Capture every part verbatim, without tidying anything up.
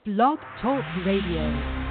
Blog Talk Radio.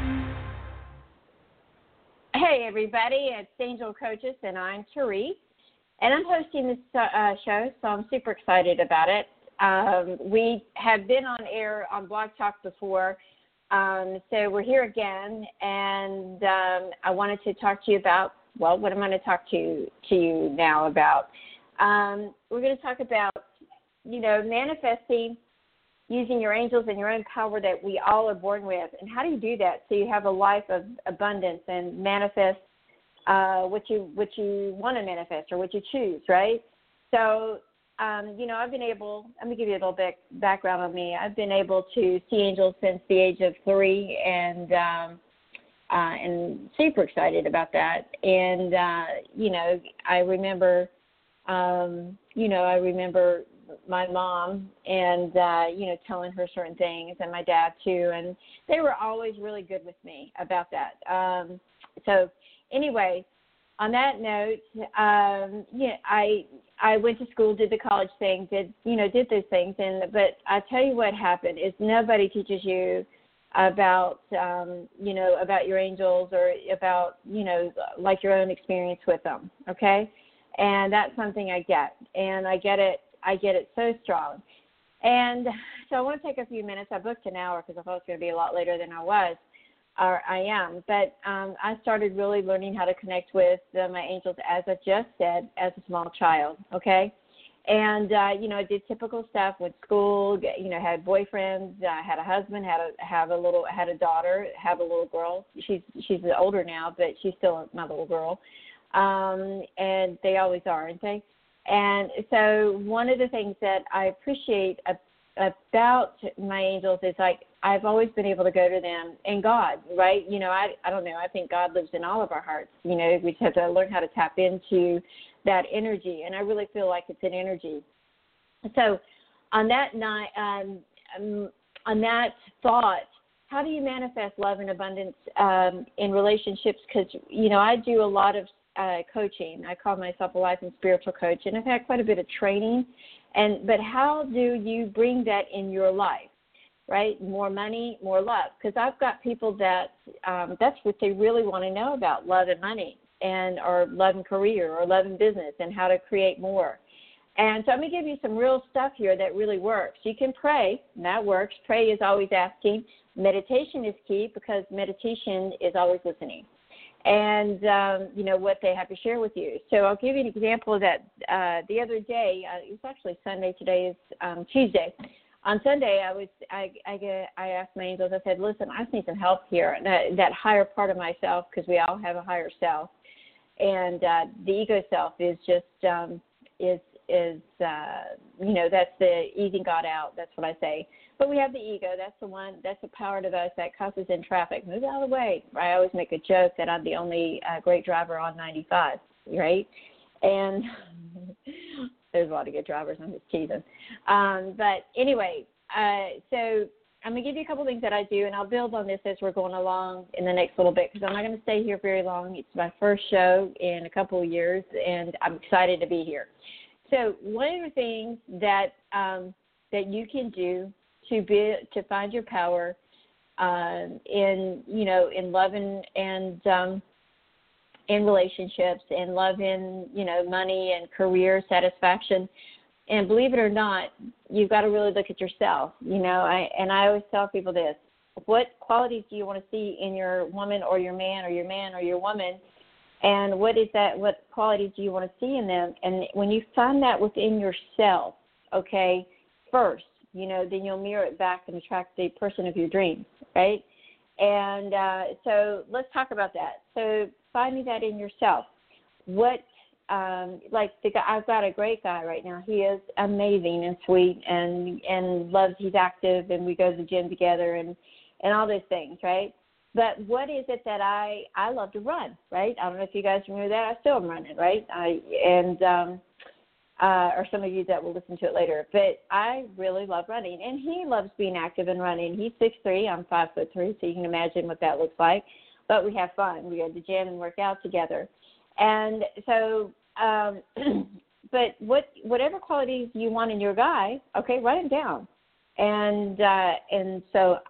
Hey, everybody, it's Angel Coaches, and I'm Therese, and I'm hosting this uh, show, so I'm super excited about it. Um, we have been on air on Blog Talk before, um, so we're here again, and um, I wanted to talk to you about, well, what I'm going to talk to, to you now about. Um, we're going to talk about, you know, manifesting using your angels and your own power that we all are born with. And how do you do that so you have a life of abundance and manifest uh, what you what you want to manifest or what you choose, right? So, um, you know, I've been able, let me give you a little bit background on me. I've been able to see angels since the age of three and um, uh, and super excited about that. And, uh, you know, I remember, um, you know, I remember my mom and, uh, you know, telling her certain things, and my dad too, and they were always really good with me about that. Um, so anyway, on that note, um, yeah, I I went to school, did the college thing, did, you know, did those things, and but I tell you what happened is nobody teaches you about, um, you know, about your angels or about, you know, like your own experience with them, okay? And that's something I get, and I get it I get it so strong. And so I want to take a few minutes. I booked an hour because I thought it was going to be a lot later than I was, or I am. But um, I started really learning how to connect with uh, my angels, as I just said, as a small child, okay? And, uh, you know, I did typical stuff, went to school, you know, had boyfriends, uh, had a husband, had a, have a little, had a daughter, have a little girl. She's, she's older now, but she's still my little girl. Um, and they always are, aren't they? And so one of the things that I appreciate about my angels is, like, I've always been able to go to them and God, right? You know, I I don't know. I think God lives in all of our hearts. You know, we just have to learn how to tap into that energy, and I really feel like it's an energy. So on that night, um, um, on that thought, how do you manifest love and abundance um, in relationships? Because, you know, I do a lot of Uh, coaching. I call myself a life and spiritual coach, and I've had quite a bit of training. And but how do you bring that in your life, right? More money, more love. Because I've got people that um, that's what they really want to know about, love and money, and or love and career, or love and business, and how to create more. And so I'm going to give you some real stuff here that really works. You can pray, and that works. Pray is always asking. Meditation is key, because meditation is always listening. And, um, you know, what they have to share with you. So I'll give you an example of that. Uh, the other day, uh, it was actually Sunday, today is um, Tuesday. On Sunday, I was I, I, I asked my angels, I said, listen, I just need some help here, that, that higher part of myself, because we all have a higher self. And uh, the ego self is just, um, is, is uh, you know, that's the easing God out, that's what I say. But we have the ego. That's the one, that's the part of us that causes in traffic. Move out of the way. I always make a joke that I'm the only uh, great driver on ninety-five, right? And there's a lot of good drivers. I'm just teasing. Um, but anyway, uh, so I'm going to give you a couple things that I do, and I'll build on this as we're going along in the next little bit, because I'm not going to stay here very long. It's my first show in a couple of years, and I'm excited to be here. So one of the things that um, that you can do to be to find your power um, in you know in love and and um, in relationships, and love in you know money and career satisfaction, and believe it or not, you've got to really look at yourself. You know, I and I always tell people this: what qualities do you want to see in your woman or your man or your man or your woman? And what is that? What qualities do you want to see in them? And when you find that within yourself, okay, first, you know, then you'll mirror it back and attract the person of your dreams, right? And uh, so let's talk about that. So finding that in yourself. What, um, like the guy, I've got a great guy right now. He is amazing and sweet, and and loves. He's active, and we go to the gym together, and and all those things, right? But what is it that I, I love to run, right? I don't know if you guys remember that. I still am running, right? I and um, uh, or some of you that will listen to it later. But I really love running, and he loves being active and running. He's six three, I'm five foot three, so you can imagine what that looks like. But we have fun. We go to the gym and work out together. And so, um, but what whatever qualities you want in your guy, okay, write them down. And uh, and so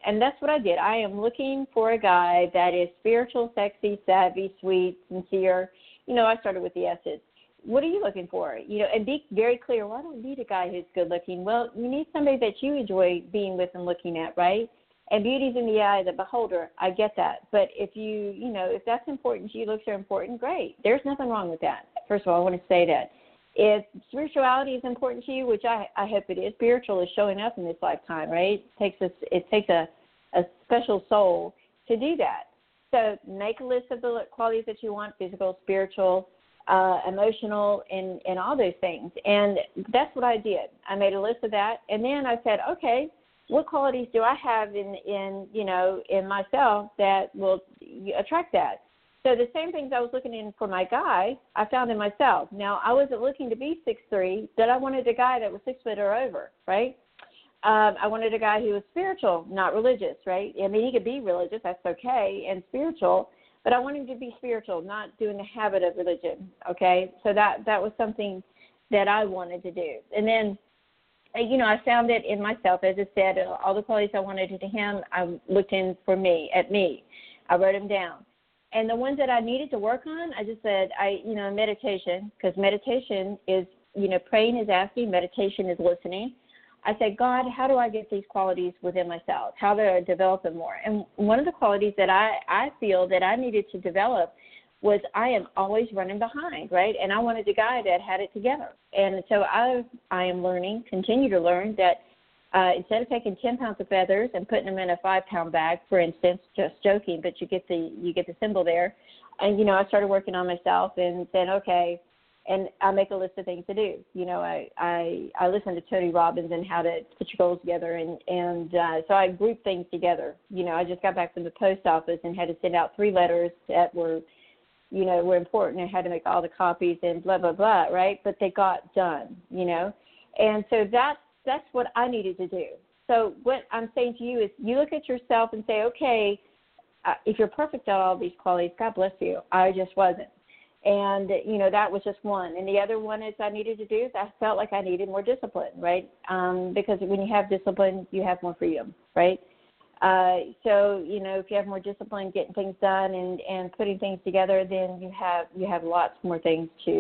and that's what I did. I am looking for a guy that is spiritual, sexy, savvy, sweet, sincere. You know, I started with the S's. What are you looking for? You know, and be very clear. Well, I don't need a guy who's good looking. Well, you need somebody that you enjoy being with and looking at, right? And beauty's in the eye of the beholder. I get that. But if you, you know, if that's important to you, looks are important, great. There's nothing wrong with that. First of all, I want to say that. If spirituality is important to you, which I, I hope it is, spiritual is showing up in this lifetime, right? It takes a, it takes a, a special soul to do that. So make a list of the qualities that you want, physical, spiritual, uh, emotional, and, and all those things. And that's what I did. I made a list of that. And then I said, okay, what qualities do I have in, in you know, in myself that will attract that? So the same things I was looking in for my guy, I found in myself. Now, I wasn't looking to be six three, but I wanted a guy that was six foot or over, right? Um, I wanted a guy who was spiritual, not religious, right? I mean, he could be religious, that's okay, and spiritual, but I wanted him to be spiritual, not doing the habit of religion, okay? So that, that was something that I wanted to do. And then, you know, I found it in myself. As I said, all the qualities I wanted in him, I looked in for me, at me. I wrote them down. And the ones that I needed to work on, I just said, I, you know, meditation, because meditation is, you know, praying is asking, meditation is listening. I said, God, how do I get these qualities within myself? How do I develop them more? And one of the qualities that I, I feel that I needed to develop was I am always running behind, right? And I wanted a guy that had it together. And so I, I am learning, continue to learn that Uh, instead of taking ten pounds of feathers and putting them in a five-pound bag, for instance, just joking, but you get the you get the symbol there. And, you know, I started working on myself and said, okay, and I make a list of things to do. You know, I I, I listen to Tony Robbins and how to put your goals together, and, and uh, so I group things together. You know, I just got back from the post office and had to send out three letters that were, you know, were important and had to make all the copies and blah, blah, blah, right? But they got done, you know. And so that's, That's what I needed to do. So what I'm saying to you is you look at yourself and say, okay, uh, if you're perfect at all these qualities, God bless you. I just wasn't. And, you know, that was just one. And the other one is I needed to do is I felt like I needed more discipline, right? Um, because when you have discipline, you have more freedom, right? Uh, so, you know, if you have more discipline, getting things done and, and putting things together, then you have you have lots more things to,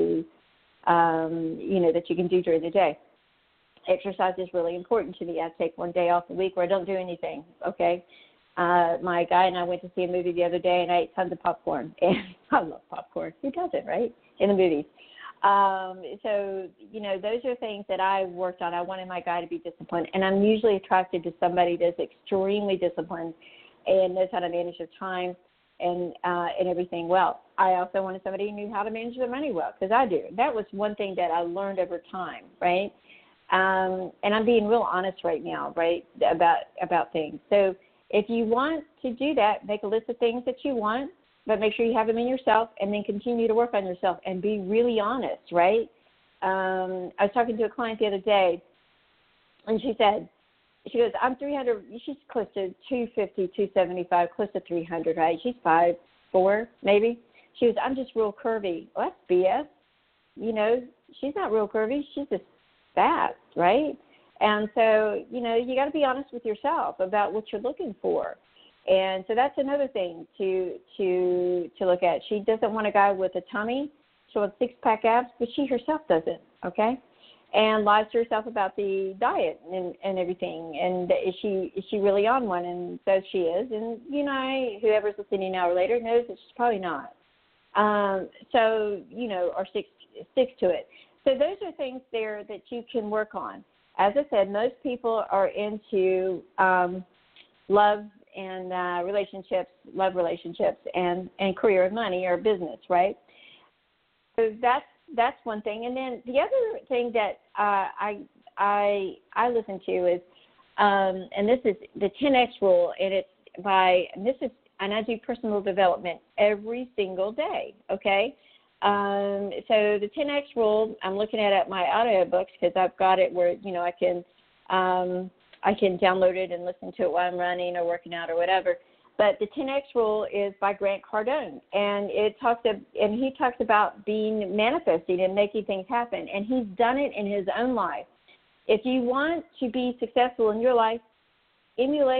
um, you know, that you can do during the day. Exercise is really important to me. I take one day off a week where I don't do anything, okay? Uh, my guy and I went to see a movie the other day, and I ate tons of popcorn. And I love popcorn. Who doesn't, right, in the movies? Um, so, you know, those are things that I worked on. I wanted my guy to be disciplined, and I'm usually attracted to somebody that's extremely disciplined and knows how to manage their time and uh, and everything well. I also wanted somebody who knew how to manage their money well, because I do. That was one thing that I learned over time, right? Um, and I'm being real honest right now, right, about about things. So if you want to do that, make a list of things that you want, but make sure you have them in yourself, and then continue to work on yourself and be really honest, right? Um, I was talking to a client the other day, and she said, she goes, I'm three hundred, she's close to two fifty, two seventy-five, close to three hundred, right? She's five four, maybe. She goes, I'm just real curvy. Well, that's B S. You know, she's not real curvy. She's just fast, right? And so, you know, you got to be honest with yourself about what you're looking for. And so that's another thing to to to look at. She doesn't want a guy with a tummy. She wants six-pack abs, but she herself doesn't, okay? And lies to herself about the diet and, and everything. And is she is she really on one? And so she is. And, you know, whoever's listening now or later knows that she's probably not. Um, so, you know, or sticks, sticks to it. So those are things there that you can work on. As I said, most people are into um, love and uh, relationships, love relationships, and, and career and money or business, right? So that's that's one thing. And then the other thing that uh, I I I listen to is, um, and this is the ten X rule, and it's by and this is and I do personal development every single day. Okay. Um, so the ten X rule, I'm looking at it at my audio books because I've got it where, you know, I can um, I can download it and listen to it while I'm running or working out or whatever. But the ten X rule is by Grant Cardone, and it talks of, and he talks about being manifesting and making things happen, and he's done it in his own life. If you want to be successful in your life, emulate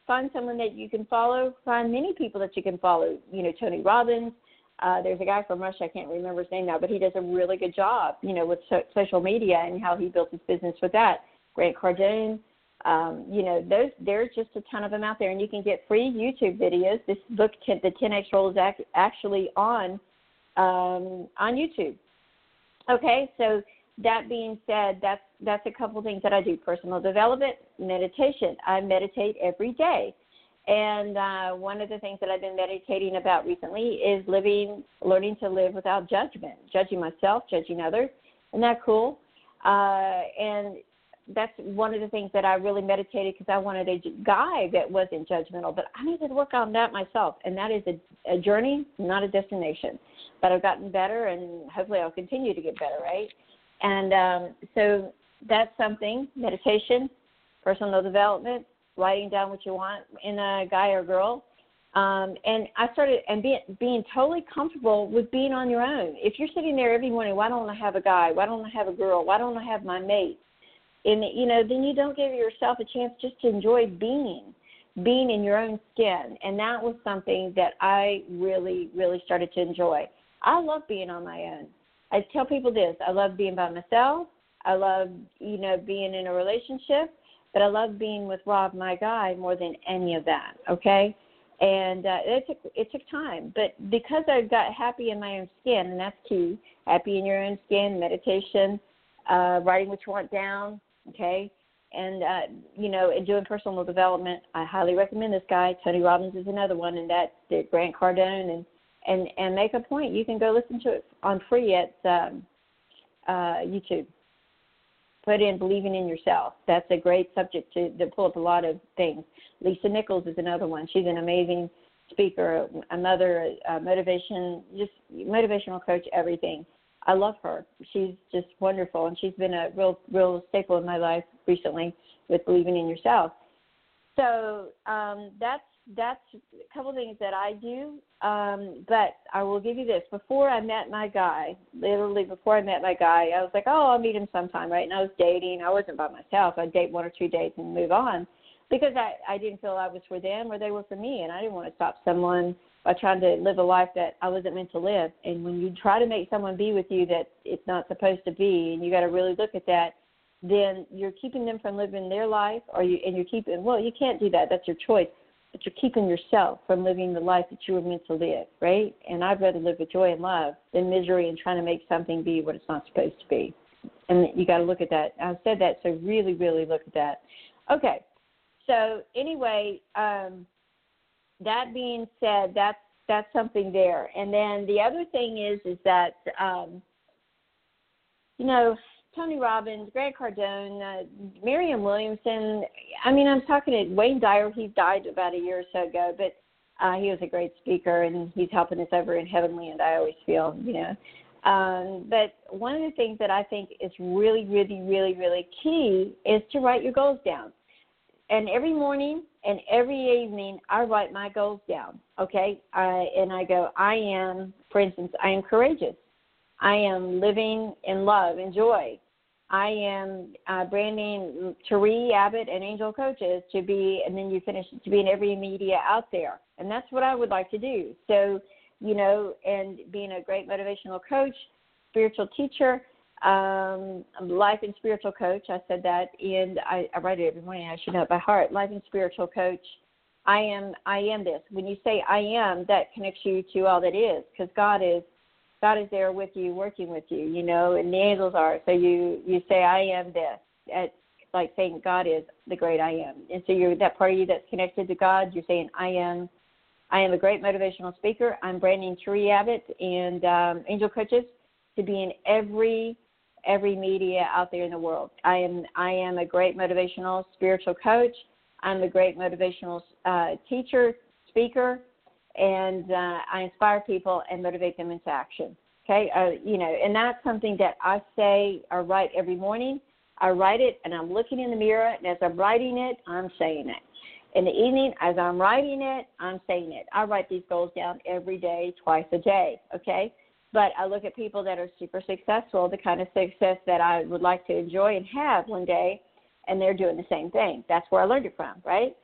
find someone that you can follow. Find many people that you can follow. You know, Tony Robbins. Uh, there's a guy from Russia, I can't remember his name now, but he does a really good job, you know, with so- social media and how he built his business with that. Grant Cardone, um, you know, those there's just a ton of them out there, and you can get free YouTube videos. This book, the ten X Rule, is ac- actually on um, on YouTube. Okay, so that being said, that's that's a couple things that I do: personal development, meditation. I meditate every day. And uh, one of the things that I've been meditating about recently is living, learning to live without judgment, judging myself, judging others. Isn't that cool? Uh, and that's one of the things that I really meditated because I wanted a guy that wasn't judgmental. But I needed to work on that myself. And that is a, a journey, not a destination. But I've gotten better, and hopefully I'll continue to get better, right? And um, so that's something, meditation, personal development, writing down what you want in a guy or girl. Um, and I started and being being totally comfortable with being on your own. If you're sitting there every morning, why don't I have a guy? Why don't I have a girl? Why don't I have my mate? And, you know, then you don't give yourself a chance just to enjoy being, being in your own skin. And that was something that I really, really started to enjoy. I love being on my own. I tell people this. I love being by myself. I love, you know, being in a relationship. But I love being with Rob, my guy, more than any of that, okay? And uh, it took it took time. But because I got happy in my own skin, and that's key, happy in your own skin, meditation, uh, writing what you want down, okay? And, uh, you know, and doing personal development, I highly recommend this guy. Tony Robbins is another one, and that did Grant Cardone. And, and, and make a point. You can go listen to it on free at um, uh, YouTube. Put in believing in yourself. That's a great subject to, to pull up a lot of things. Lisa Nichols is another one. She's an amazing speaker, another uh, motivation, just motivational coach, everything. I love her. She's just wonderful, and she's been a real, real staple in my life recently with believing in yourself. So um, that's that's a couple things that I do. Um, but I will give you this. Before I met my guy, literally before I met my guy, I was like, oh, I'll meet him sometime, right? And I was dating. I wasn't by myself. I'd date one or two dates and move on because I, I didn't feel I was for them or they were for me, and I didn't want to stop someone by trying to live a life that I wasn't meant to live. And when you try to make someone be with you that it's not supposed to be, and you got to really look at that, then you're keeping them from living their life, or you, and you're keeping, well, you can't do that. That's your choice. But you're keeping yourself from living the life that you were meant to live, right? And I'd rather live with joy and love than misery and trying to make something be what it's not supposed to be. And you got to look at that. I said that, so really, really look at that. Okay. So anyway, um, that being said, that's that's something there. And then the other thing is is that, um, you know, Tony Robbins, Grant Cardone, uh, Marianne Williamson. I mean, I'm talking to Wayne Dyer. He died about a year or so ago, but uh, he was a great speaker, and he's helping us over in Heavenly, and I always feel, you know. Um, but one of the things that I think is really, really, really, really key is to write your goals down. And every morning and every evening, I write my goals down, okay? I, and I go, I am, for instance, I am courageous. I am living in love and joy. I am uh, branding Therese Abbott and Angel Coaches to be, and then you finish to be in every media out there. And that's what I would like to do. So, you know, and being a great motivational coach, spiritual teacher, um, life and spiritual coach, I said that, and I, I write it every morning. I should know it by heart. Life and spiritual coach. I am, I am this. When you say I am, that connects you to all that is, because God is. God is there with you, working with you, you know, and the angels are. So you, you say, I am this. It's like saying God is the great I am. And so you're that part of you that's connected to God. You're saying, I am I am a great motivational speaker. I'm branding Therese Abbott and um, Angel Coaches to be in every every media out there in the world. I am I am a great motivational spiritual coach. I'm a great motivational uh, teacher, speaker, and uh, I inspire people and motivate them into action. Okay, uh, you know, and that's something that I say or write every morning. I write it, and I'm looking in the mirror, and as I'm writing it, I'm saying it. In the evening, as I'm writing it, I'm saying it. I write these goals down every day, twice a day, okay? But I look at people that are super successful, the kind of success that I would like to enjoy and have one day, and they're doing the same thing. That's where I learned it from, right?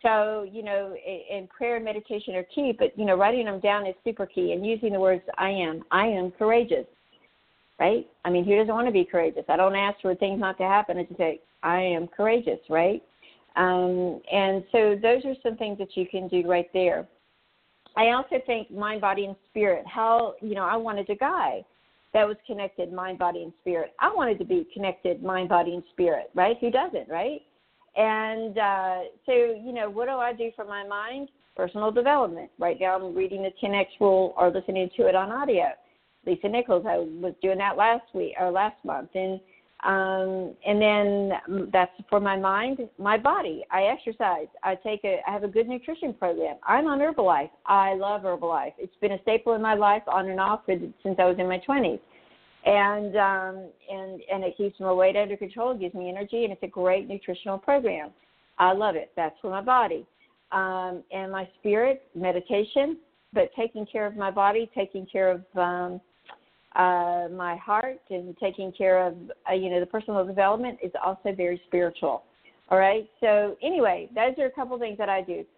So, you know, in prayer and meditation are key, but, you know, writing them down is super key, and using the words I am. I am courageous, right? I mean, who doesn't want to be courageous? I don't ask for things not to happen. I just say, I am courageous, right? Um, and so those are some things that you can do right there. I also think mind, body, and spirit. How, you know, I wanted a guy that was connected mind, body, and spirit. I wanted to be connected mind, body, and spirit, right? Who doesn't, right? And uh, so, you know, what do I do for my mind? Personal development. Right now I'm reading the ten X rule or listening to it on audio. Lisa Nichols, I was doing that last week or last month. And um, and then that's for my mind. My body, I exercise. I take a, I have a good nutrition program. I'm on Herbalife. I love Herbalife. It's been a staple in my life on and off for, since I was in my twenties. And um, and and it keeps my weight under control, gives me energy, and it's a great nutritional program. I love it. That's for my body. Um, and my spirit, meditation, but taking care of my body, taking care of um, uh, my heart, and taking care of, uh, you know, the personal development is also very spiritual. All right? So anyway, those are a couple things that I do.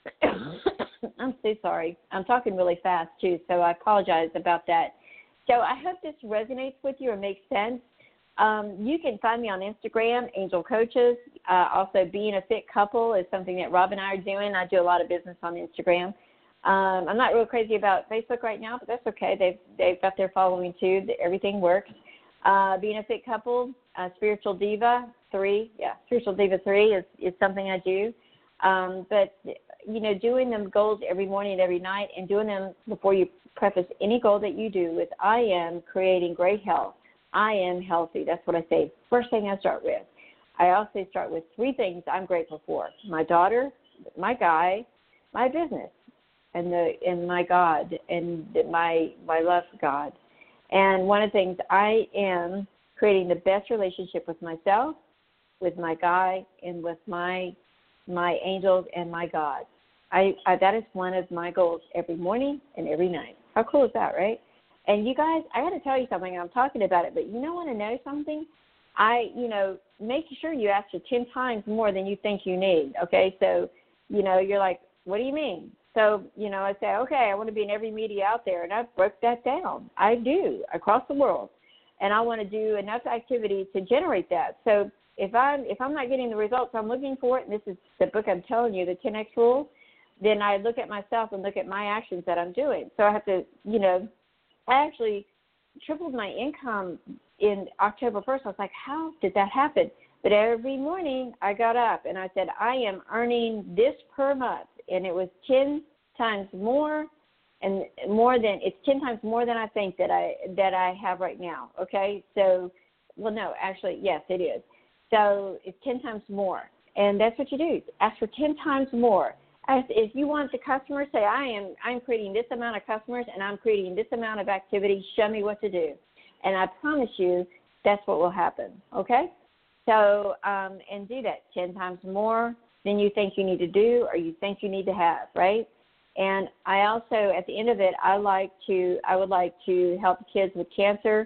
I'm so sorry. I'm talking really fast, too, so I apologize about that. So I hope this resonates with you or makes sense. Um, you can find me on Instagram, Angel Coaches. Uh, also, Being a Fit Couple is something that Rob and I are doing. I do a lot of business on Instagram. Um, I'm not real crazy about Facebook right now, but that's okay. They've they've got their following too. Everything works. Uh, Being a Fit Couple, uh, Spiritual Diva three, yeah, Spiritual Diva three is, is something I do. Um, but you know, doing them goals every morning and every night, and doing them before you preface any goal that you do with I am creating great health. I am healthy. That's what I say. First thing I start with. I also start with three things I'm grateful for: my daughter, my guy, my business, and the and my God, and my my love for God. And one of the things, I am creating the best relationship with myself, with my guy, and with my my angels and my God. I, I that is one of my goals every morning and every night. How cool is that, right? And you guys, I got to tell you something. I'm talking about it, but you know, want to know something? I, you know, make sure you ask for ten times more than you think you need. Okay, so, you know, you're like, what do you mean? So, you know, I say, okay, I want to be in every media out there, and I broke that down. I do across the world, and I want to do enough activity to generate that. So if I'm if I'm not getting the results I'm looking for, and this is the book I'm telling you, the ten X rule, then I look at myself and look at my actions that I'm doing. So I have to, you know, I actually tripled my income in October first. I was like, how did that happen? But every morning I got up and I said, I am earning this per month. And it was ten times more, and more than, it's ten times more than I think that I, that I have right now. Okay. So, well, no, actually, yes, it is. So it's ten times more. And that's what you do. Ask for ten times more. As if you want the customer, say, I am I'm creating this amount of customers and I'm creating this amount of activity. Show me what to do. And I promise you that's what will happen, okay? So, um, and do that ten times more than you think you need to do or you think you need to have, right? And I also, at the end of it, I like to, I would like to help kids with cancer,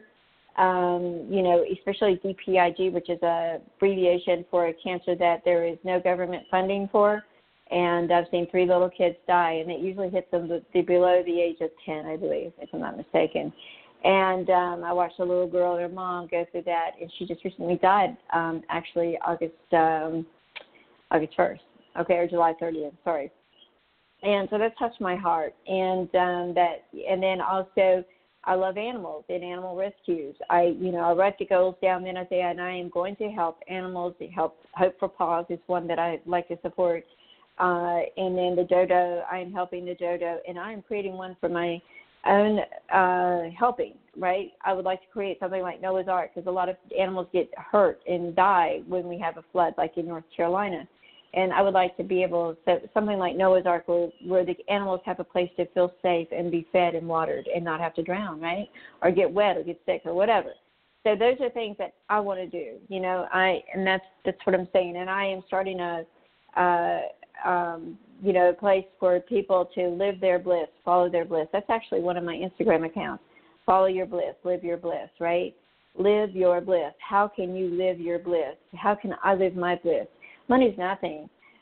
um, you know, especially D P I G, which is a abbreviation for a cancer that there is no government funding for. And I've seen three little kids die, and it usually hits them below the age of ten, I believe, if I'm not mistaken. And um, I watched a little girl and her mom go through that, and she just recently died, um, actually August um, August first, okay, or July thirtieth, sorry. And so that touched my heart. And um, that, and then also, I love animals and animal rescues. I, you know, I write the goals down, then I say, and I am going to help animals. To help Hope for Paws is one that I like to support. Uh, and then the dodo, I am helping the dodo, and I am creating one for my own uh, helping, right? I would like to create something like Noah's Ark, because a lot of animals get hurt and die when we have a flood, like in North Carolina. And I would like to be able to, something like Noah's Ark, where, where the animals have a place to feel safe and be fed and watered and not have to drown, right? Or get wet or get sick or whatever. So those are things that I want to do, you know, I, and that's, that's what I'm saying. And I am starting a, uh, Um, you know, a place for people to live their bliss, follow their bliss. That's actually one of my Instagram accounts. Follow your bliss, live your bliss, right? Live your bliss. How can you live your bliss? How can I live my bliss? Money's nothing.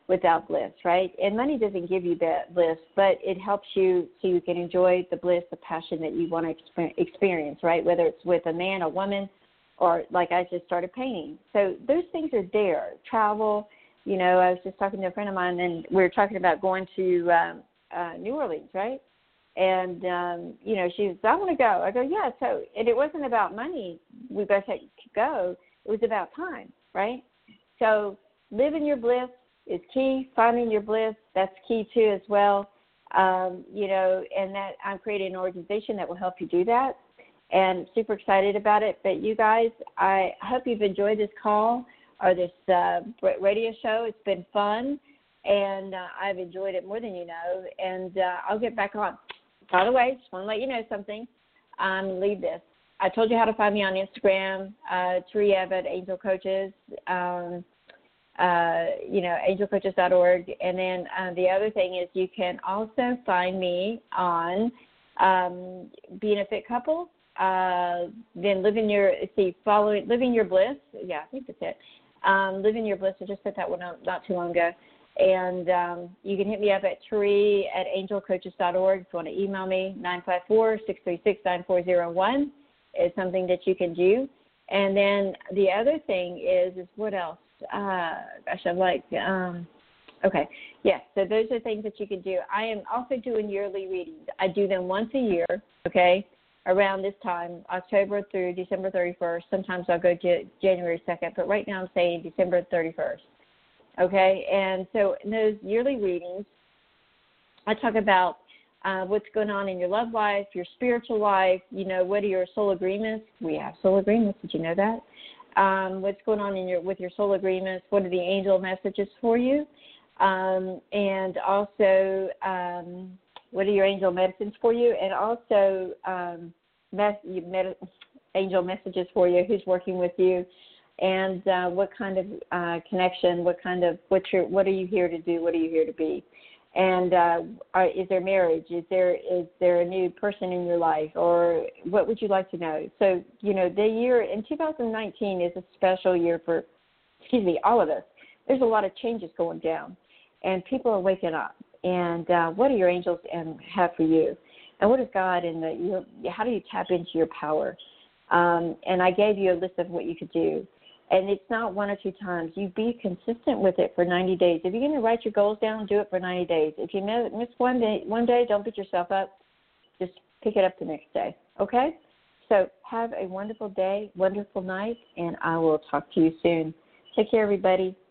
without bliss, right? And money doesn't give you that bliss, but it helps you so you can enjoy the bliss, the passion that you want to experience, right? Whether it's with a man, a woman, or like I just started painting. So those things are there. Travel, you know, I was just talking to a friend of mine, and we were talking about going to um, uh, New Orleans, right? And, um, you know, she was, I want to go. I go, yeah. So, and it wasn't about money. We both had to go. It was about time, right? So living your bliss is key. Finding your bliss, that's key too as well. Um, you know, and that I'm creating an organization that will help you do that, and super excited about it. But you guys, I hope you've enjoyed this call or this uh, radio show. It's been fun, and uh, I've enjoyed it more than you know, and uh, I'll get back on. By the way, just want to let you know something. Um, leave this. I told you how to find me on Instagram, uh, Theree Evatt, Angel Coaches. Um, Uh, you know, angel coaches dot org. And then uh, the other thing is you can also find me on um, Being a Fit Couple, uh, then Living Your, see, following, Living Your Bliss. Yeah, I think that's it. Um, Living Your Bliss. I just put that one out not too long ago. And um, you can hit me up at Theree at angel coaches dot org if you want to email me. nine five four, six three six, nine four zero one is something that you can do. And then the other thing is, is what else? Uh, gosh, I'm like, um, okay, yes, so those are things that you can do. I am also doing yearly readings. I do them once a year, okay, around this time, October through December thirty-first. Sometimes I'll go to January second, but right now I'm saying December thirty-first, okay? And so in those yearly readings, I talk about uh, what's going on in your love life, your spiritual life, you know, what are your soul agreements? We have soul agreements. Did you know that? Um, what's going on in your with your soul agreements? What are the angel messages for you? Um, and also, um, what are your angel medicines for you? And also, um, mes- med- angel messages for you. Who's working with you? And uh, what kind of uh, connection? What kind of what's your what are you here to do? What are you here to be? And uh, are, is there marriage? Is there is there a new person in your life, or what would you like to know? So, you know, the year in two thousand nineteen is a special year for, excuse me, all of us. There's a lot of changes going down, and people are waking up. And uh, what do your angels and have for you? And what is God and the you, how do you tap into your power? Um, and I gave you a list of what you could do. And it's not one or two times. You be consistent with it for ninety days. If you're going to write your goals down, do it for ninety days. If you miss one day, one day, don't beat yourself up. Just pick it up the next day, okay? So have a wonderful day, wonderful night, and I will talk to you soon. Take care, everybody.